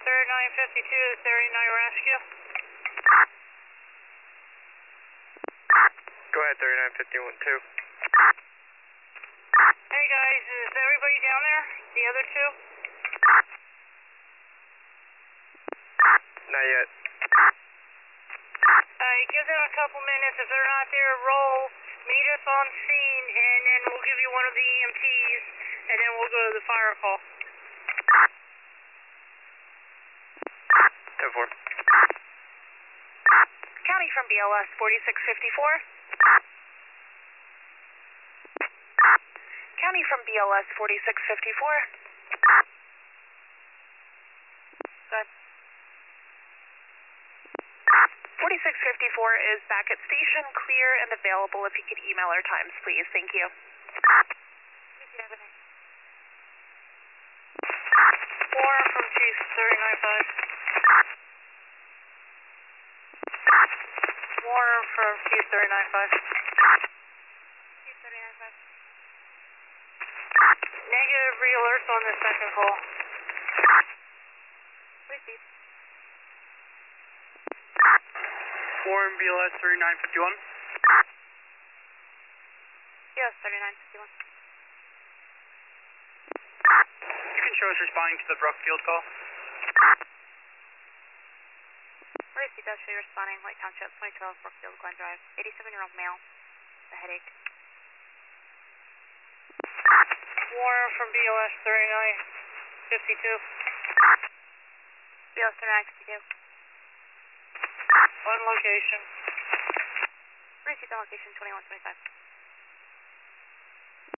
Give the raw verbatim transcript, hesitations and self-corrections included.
thirty-nine fifty-two, thirty-nine rescue. Go ahead, thirty-nine fifty-one two. Hey guys, is everybody down there? The other two? Not yet. Alright, give them a couple minutes. If they're not there, roll. Meet us on scene, and then we'll give you one of the E M Ts, and then we'll go to the fire call. ten four. County from B L S forty-six fifty-four. County from B L S forty-six fifty-four. Good. forty-six fifty-four is back at station, clear and available. If you could email our times, please. Thank you. Four from Chief thirty-nine five. Four from Chief thirty-nine five. Chief thirty-nine five. Negative re-alerts on the second call. Receive. four in B L S thirty-nine fifty-one. Yes, thirty-nine fifty-one. You can show us responding to the Brookfield call. Receive, that's you responding. White Township, twenty twelve, Brookfield, Glen Drive. eighty-seven-year-old male. A headache. Four from B L S thirty-nine fifty-two. B L S thirty-nine fifty-two. On location. Receive on location twenty-one twenty-five.